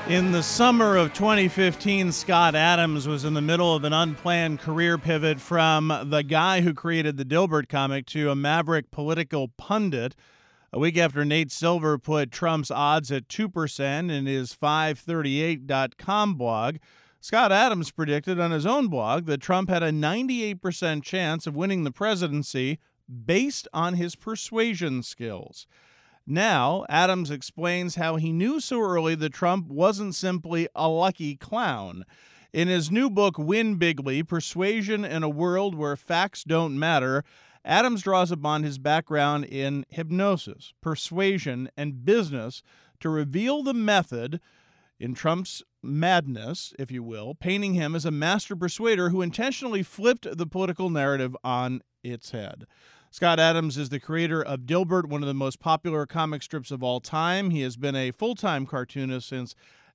In the summer of 2015, Scott Adams was in the middle of an unplanned career pivot from the guy who created the Dilbert comic to a maverick political pundit. A week after Nate Silver put Trump's odds at 2% in his 538.com blog, Scott Adams predicted on his own blog that Trump had a 98% chance of winning the presidency based on his persuasion skills. Now, Adams explains how he knew so early that Trump wasn't simply a lucky clown. In his new book, Win Bigly, Persuasion in a World Where Facts Don't Matter, Adams draws upon his background in hypnosis, persuasion, and business to reveal the method in Trump's madness, if you will, painting him as a master persuader who intentionally flipped the political narrative on its head. Scott Adams is the creator of Dilbert, one of the most popular comic strips of all time. He has been a full-time cartoonist since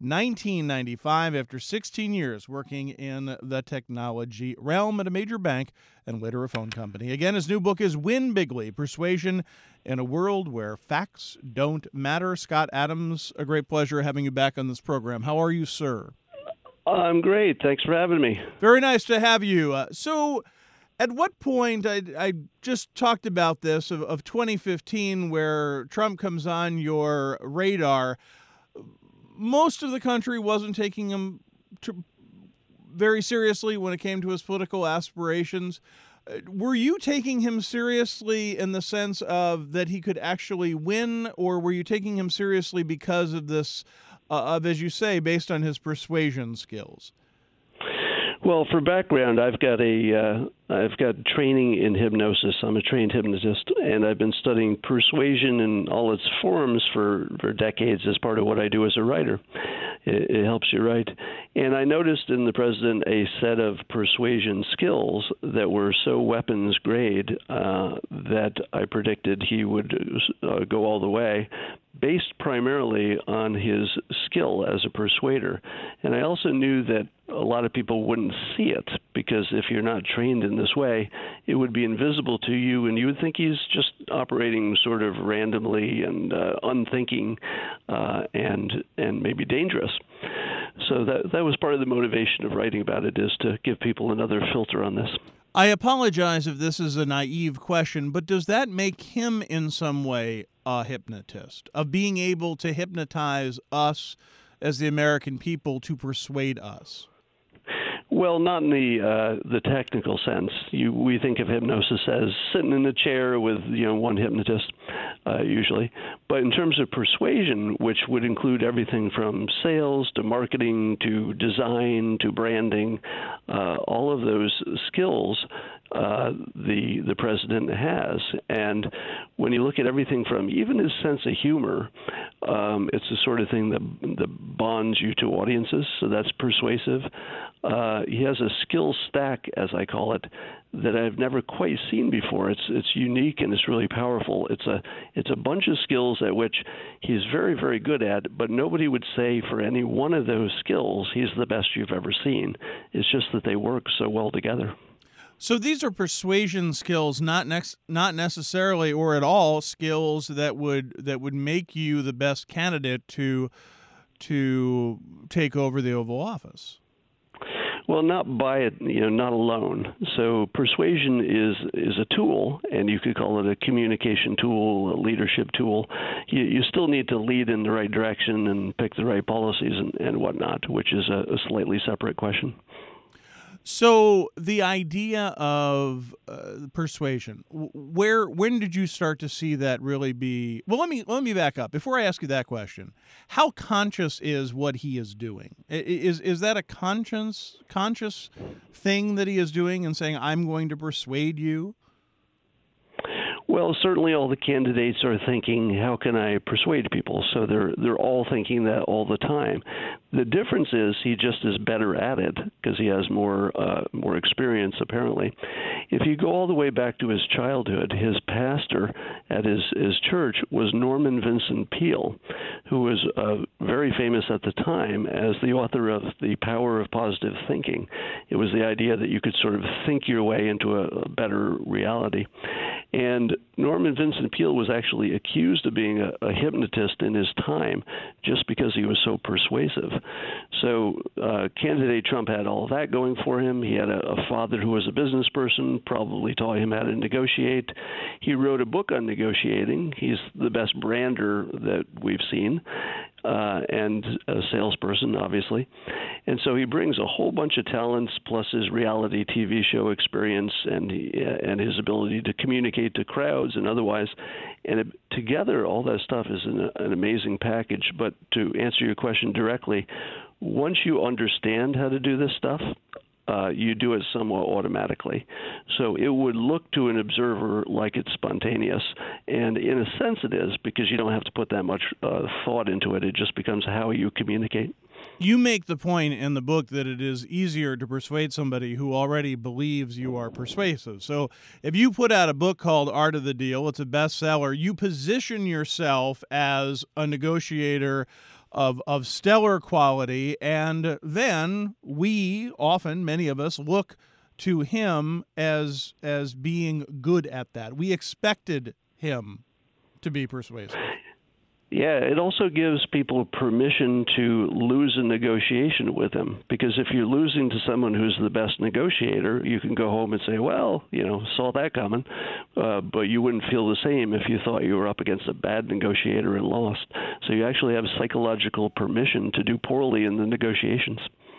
1995 after 16 years working in the technology realm at a major bank and later a phone company. Again, his new book is Win Bigly, Persuasion in a World Where Facts Don't Matter. Scott Adams, a great pleasure having you back on this program. How are you, sir? I'm great. Thanks for having me. Very nice to have you. At what point, I just talked about this, of 2015, where Trump comes on your radar, most of the country wasn't taking him very seriously when it came to his political aspirations. Were you taking him seriously in the sense of that he could actually win, or were you taking him seriously because of this, as you say, based on his persuasion skills? Well, for background, I've got training in hypnosis. I'm a trained hypnotist, and I've been studying persuasion in all its forms for decades as part of what I do as a writer. It helps you write. And I noticed in the president a set of persuasion skills that were so weapons grade that I predicted he would go all the way, based primarily on his skill as a persuader. And I also knew that a lot of people wouldn't see it, because if you're not trained in this way, it would be invisible to you, and you would think he's just operating sort of randomly and unthinking and maybe dangerous. So that was part of the motivation of writing about it, is to give people another filter on this. I apologize if this is a naive question, but does that make him in some way a hypnotist, of being able to hypnotize us as the American people to persuade us? Well, not in the technical sense. We think of hypnosis as sitting in a chair with one hypnotist, usually. But in terms of persuasion, which would include everything from sales to marketing to design to branding, all of those skills the president has. And when you look at everything from even his sense of humor, it's the sort of thing that bonds you to audiences, so that's persuasive. He has a skill stack, as I call it, that I've never quite seen before. It's unique and it's really powerful. It's a bunch of skills at which he's very, very good at, but nobody would say for any one of those skills he's the best you've ever seen. It's just that they work so well together. So these are persuasion skills, not necessarily or at all skills that would make you the best candidate to take over the Oval Office. Well, not by it, not alone. So persuasion is a tool, and you could call it a communication tool, a leadership tool. You still need to lead in the right direction and pick the right policies and whatnot, which is a slightly separate question. So the idea of persuasion, when did you start to see that really be? Well, let me back up before I ask you that question. How conscious is what he is doing? Is that a conscious thing that he is doing and saying, "I'm going to persuade you"? Well, certainly all the candidates are thinking, how can I persuade people? So they're all thinking that all the time. The difference is he just is better at it because he has more experience, apparently. If you go all the way back to his childhood, his pastor at his church was Norman Vincent Peale, who was a very famous at the time as the author of The Power of Positive Thinking. It was the idea that you could sort of think your way into a better reality. And Norman Vincent Peale was actually accused of being a hypnotist in his time just because he was so persuasive. So candidate Trump had all of that going for him. He had a father who was a business person, probably taught him how to negotiate. He wrote a book on negotiating. He's the best brander that we've seen, and a salesperson, obviously. And so he brings a whole bunch of talents plus his reality TV show experience and his ability to communicate to crowds and otherwise. And together, all that stuff is an amazing package. But to answer your question directly, once you understand how to do this stuff, you do it somewhat automatically. So it would look to an observer like it's spontaneous. And in a sense it is, because you don't have to put that much thought into it. It just becomes how you communicate. You make the point in the book that it is easier to persuade somebody who already believes you are persuasive. So if you put out a book called Art of the Deal, it's a bestseller, you position yourself as a negotiator of stellar quality, and then we often, many of us, look to him as being good at that. We expected him to be persuasive. Yeah, it also gives people permission to lose a negotiation with him, because if you're losing to someone who's the best negotiator, you can go home and say, well, saw that coming, but you wouldn't feel the same if you thought you were up against a bad negotiator and lost. So you actually have psychological permission to do poorly in the negotiations.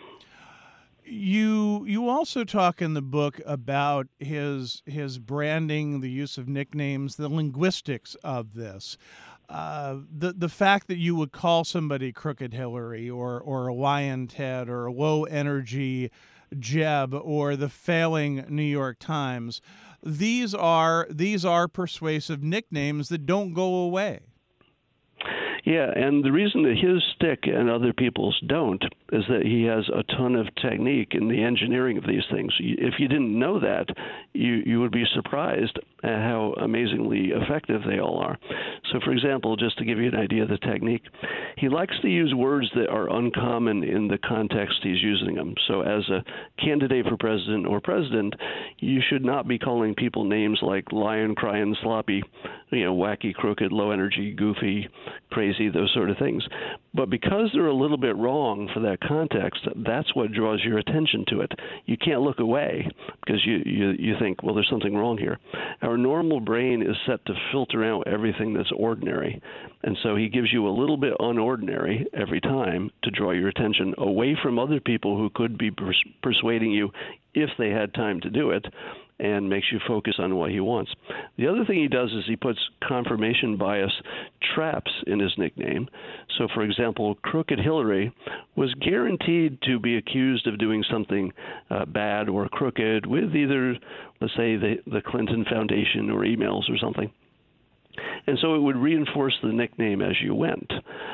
You also talk in the book about his branding, the use of nicknames, the linguistics of this. The fact that you would call somebody Crooked Hillary or a Lion Ted or a Low Energy Jeb or the failing New York Times, these are persuasive nicknames that don't go away. Yeah, and the reason that his stick and other people's don't is that he has a ton of technique in the engineering of these things. If you didn't know that, you would be surprised at how amazingly effective they all are. So, for example, just to give you an idea of the technique, he likes to use words that are uncommon in the context he's using them. So as a candidate for president or president, you should not be calling people names like lion, crying, sloppy, wacky, crooked, low energy, goofy, crazy, those sort of things. But because they're a little bit wrong for that context, that's what draws your attention to it. You can't look away because you think, well, there's something wrong here. Our normal brain is set to filter out everything that's ordinary. And so he gives you a little bit unordinary every time to draw your attention away from other people who could be persuading you if they had time to do it, and makes you focus on what he wants. The other thing he does is he puts confirmation bias traps in his nickname. So, for example, Crooked Hillary was guaranteed to be accused of doing something bad or crooked with either, let's say, the Clinton Foundation or emails or something. And so it would reinforce the nickname as you went.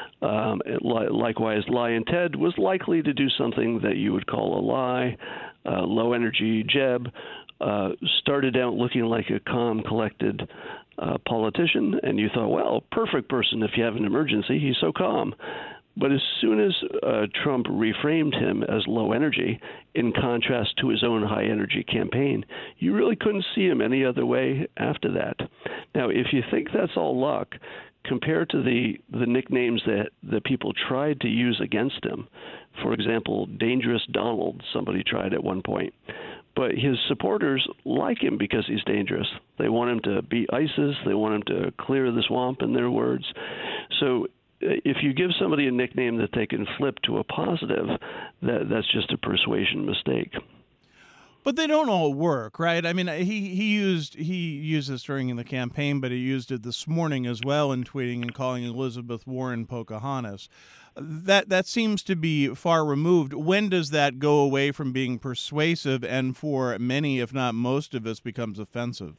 Likewise, Lion Ted was likely to do something that you would call a lie. Low Energy Jeb started out looking like a calm, collected politician, and you thought, well, perfect person if you have an emergency. He's so calm. But as soon as Trump reframed him as low energy, in contrast to his own high energy campaign, you really couldn't see him any other way after that. Now, if you think that's all luck, compared to the nicknames that people tried to use against him. For example, Dangerous Donald, somebody tried at one point. But his supporters like him because he's dangerous. They want him to beat ISIS. They want him to clear the swamp, in their words. So if you give somebody a nickname that they can flip to a positive, that's just a persuasion mistake. But they don't all work, right? I mean, he used this during the campaign, but he used it this morning as well in tweeting and calling Elizabeth Warren Pocahontas. That seems to be far removed. When does that go away from being persuasive and for many, if not most of us, becomes offensive?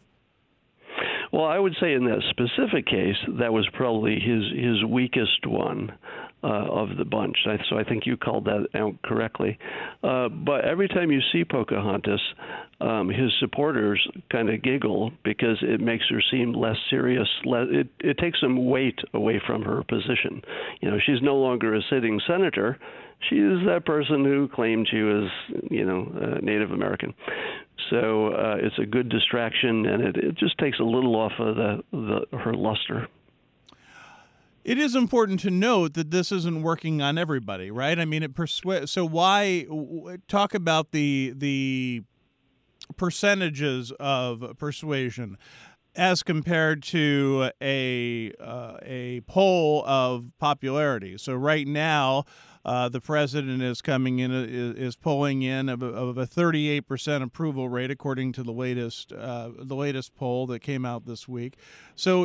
Well, I would say in that specific case, that was probably his weakest one. of the bunch. So I think you called that out correctly. But every time you see Pocahontas, his supporters kind of giggle because it makes her seem less serious. It takes some weight away from her position. You know, she's no longer a sitting senator. She is that person who claimed she was, Native American. So it's a good distraction, and it just takes a little off of her luster. It is important to note that this isn't working on everybody, right? I mean, so why talk about the percentages of persuasion as compared to a poll of popularity? So right now, the president is coming in is polling in of a 38% approval rate, according to the latest poll that came out this week. So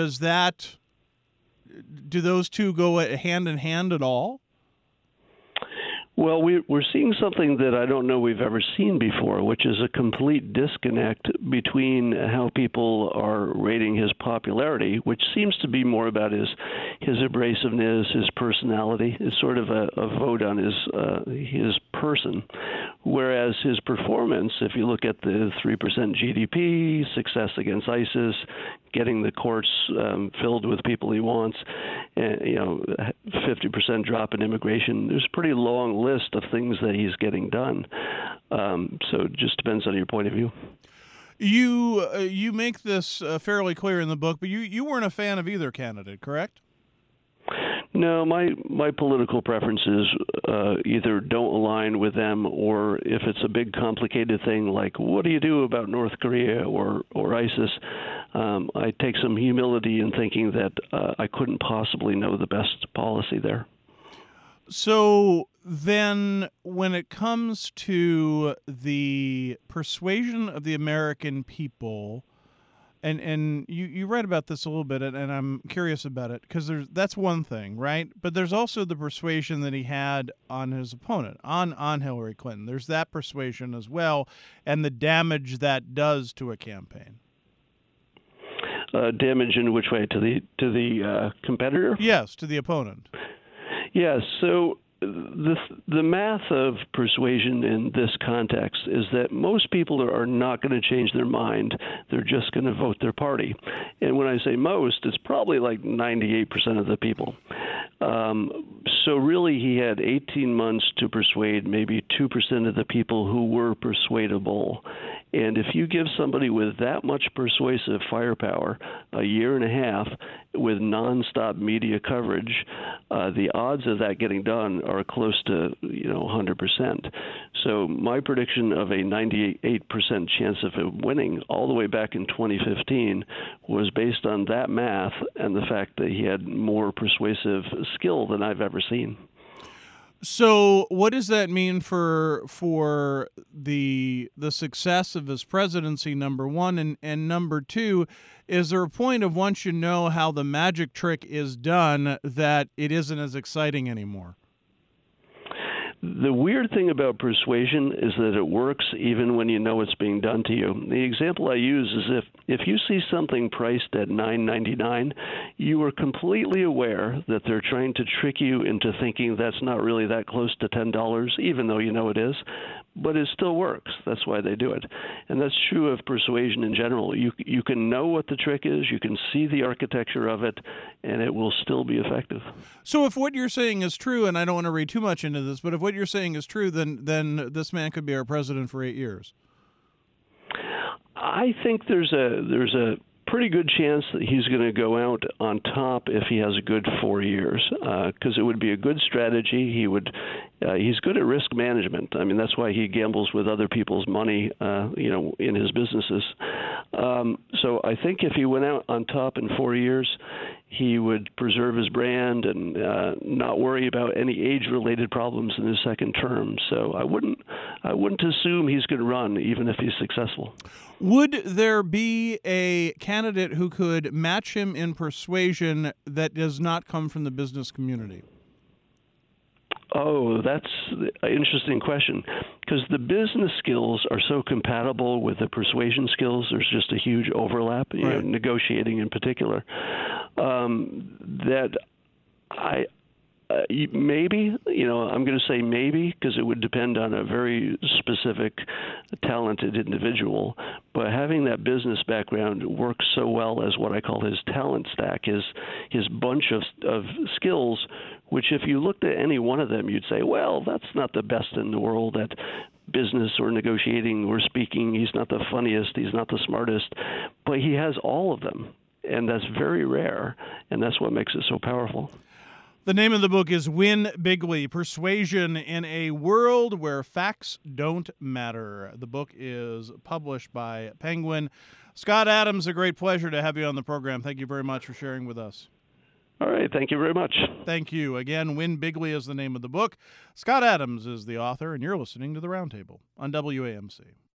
do those two go hand in hand at all? Well, we're seeing something that I don't know we've ever seen before, which is a complete disconnect between how people are rating his popularity, which seems to be more about his abrasiveness, his personality. It's sort of a vote on his person, whereas his performance, if you look at the 3% GDP, success against ISIS, getting the courts filled with people he wants, and 50% drop in immigration. There's a pretty long list of things that he's getting done. So it just depends on your point of view. You make this fairly clear in the book, but you weren't a fan of either candidate, correct? No, my political preferences either don't align with them, or if it's a big complicated thing like what do you do about North Korea or ISIS, I take some humility in thinking that I couldn't possibly know the best policy there. So then when it comes to the persuasion of the American people, and you read about this a little bit, and I'm curious about it, because that's one thing, right? But there's also the persuasion that he had on his opponent, on Hillary Clinton. There's that persuasion as well, and the damage that does to a campaign. Damage in which way? To the competitor? Yes, to the opponent. Yes. So the math of persuasion in this context is that most people are not going to change their mind. They're just going to vote their party. And when I say most, it's probably like 98% of the people. So really, he had 18 months to persuade maybe 2% of the people who were persuadable. And if you give somebody with that much persuasive firepower a year and a half with nonstop media coverage, the odds of that getting done are close to 100%. So my prediction of a 98% chance of him winning all the way back in 2015 was based on that math and the fact that he had more persuasive skill than I've ever seen. So what does that mean for the success of his presidency, number one, and number two, is there a point of once you know how the magic trick is done that it isn't as exciting anymore? The weird thing about persuasion is that it works even when you know it's being done to you. The example I use is if you see something priced at $9.99, you are completely aware that they're trying to trick you into thinking that's not really that close to $10, even though you know it is. But it still works. That's why they do it. And that's true of persuasion in general. You can know what the trick is, you can see the architecture of it, and it will still be effective. So if what you're saying is true, and I don't want to read too much into this, but if what you're saying is true, then this man could be our president for 8 years. I think there's a pretty good chance that he's going to go out on top if he has a good 4 years, because it would be a good strategy. He's good at risk management. I mean, that's why he gambles with other people's money, in his businesses. So I think if he went out on top in 4 years, he would preserve his brand and not worry about any age-related problems in his second term. So I wouldn't assume he's going to run, even if he's successful. Would there be a candidate who could match him in persuasion that does not come from the business community? Oh, that's an interesting question, because the business skills are so compatible with the persuasion skills. There's just a huge overlap, right. Negotiating in particular, that Maybe, I'm going to say maybe because it would depend on a very specific, talented individual. But having that business background works so well as what I call his talent stack, his bunch of skills, which if you looked at any one of them, you'd say, well, that's not the best in the world at business or negotiating or speaking. He's not the funniest. He's not the smartest. But he has all of them. And that's very rare. And that's what makes it so powerful. The name of the book is Win Bigly, Persuasion in a World Where Facts Don't Matter. The book is published by Penguin. Scott Adams, a great pleasure to have you on the program. Thank you very much for sharing with us. All right. Thank you very much. Thank you. Again, Win Bigly is the name of the book. Scott Adams is the author, and you're listening to The Roundtable on WAMC.